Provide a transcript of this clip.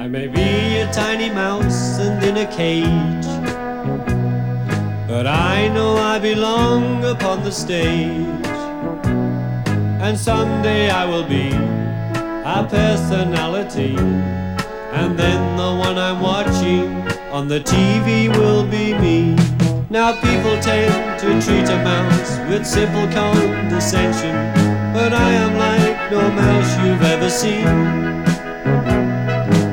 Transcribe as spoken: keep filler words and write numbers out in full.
I may be a tiny mouse and in a cage, but I know I belong upon the stage. And someday I will be a personality, and then the one I'm watching on the T V will be me. Now people tend to treat a mouse with simple condescension, but I am like no mouse you've ever seen.